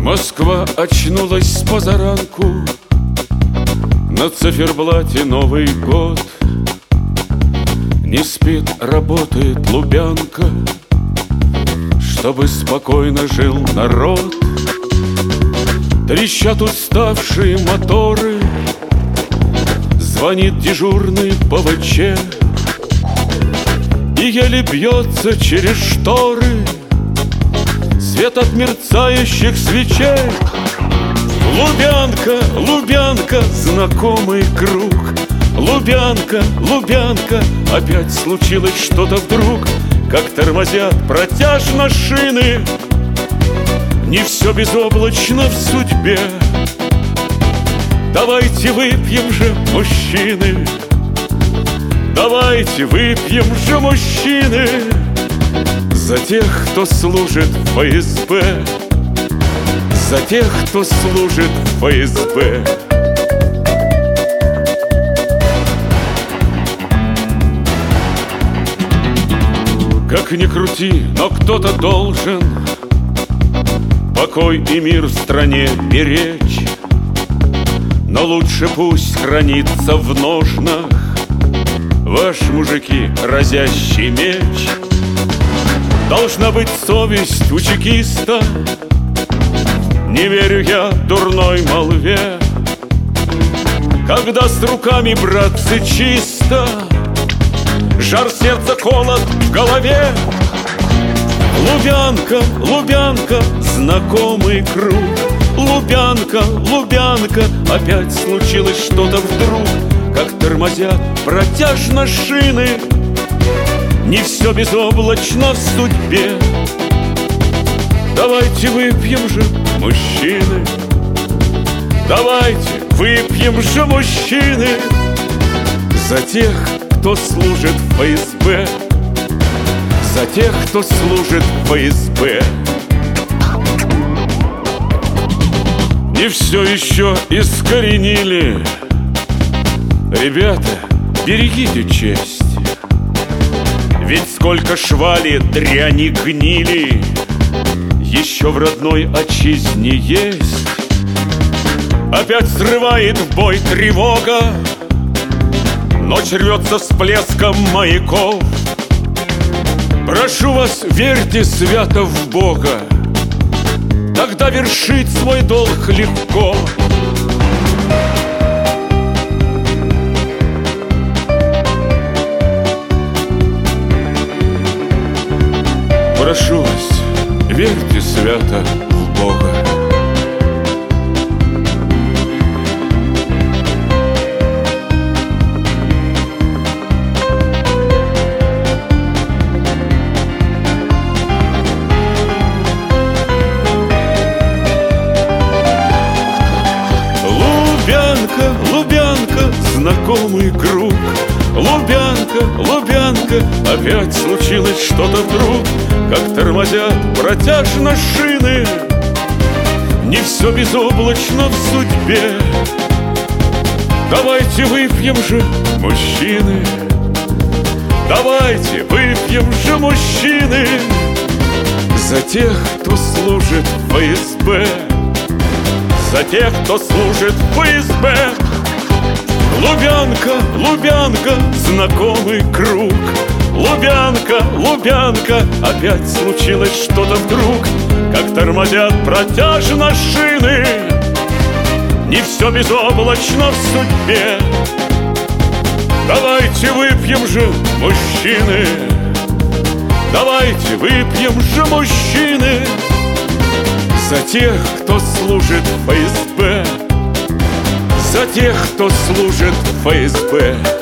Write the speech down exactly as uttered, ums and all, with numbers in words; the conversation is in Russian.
Москва очнулась с позаранку, на циферблате Новый год. Не спит, работает Лубянка, чтобы спокойно жил народ. Трещат уставшие моторы, звонит дежурный ПВЧ, и еле бьется через шторы свет от мерцающих свечей. Лубянка, Лубянка, знакомый круг. Лубянка, Лубянка, опять случилось что-то вдруг. Как тормозят протяжно шины, не все безоблачно в судьбе. Давайте выпьем же, мужчины, давайте выпьем же, мужчины, за тех, кто служит в ФСБ, за тех, кто служит в ФСБ. Как ни крути, но кто-то должен покой и мир в стране беречь. Но лучше пусть хранится в ножнах ваш, мужики, разящий меч. Должна быть совесть у чекиста, не верю я дурной молве. Когда с руками, братцы, чисто, жар сердца, холод в голове. Лубянка, Лубянка, знакомый круг. Лубянка, Лубянка, опять случилось что-то вдруг. Как тормозят протяжно шины, не все безоблачно в судьбе. Давайте выпьем же, мужчины, давайте выпьем же, мужчины, за тех, кто служит в ФСБ, за тех, кто служит в ФСБ. Не все еще искоренили. Ребята, берегите честь, ведь сколько швали, дряни, гнили еще в родной отчизне есть. Опять срывает в бой тревога, ночь рвется с плеском маяков. Прошу вас, верьте свято в Бога, тогда вершить свой долг легко. Прошу вас, верьте свято в Бога. Лубянка, Лубянка, знакомый круг. Лубянка, Лубянка, опять случилось что-то вдруг. Как тормозят протяжно шины, не все безоблачно в судьбе. Давайте выпьем же, мужчины, давайте выпьем же, мужчины, за тех, кто служит в ФСБ, за тех, кто служит в ФСБ. Лубянка, Лубянка, знакомый круг. Лубянка, Лубянка, опять случилось что-то вдруг. Как тормозят протяжно шины, не все безоблачно в судьбе. Давайте выпьем же, мужчины, давайте выпьем же, мужчины, за тех, кто служит в ФСБ, за тех, кто служит в ФСБ.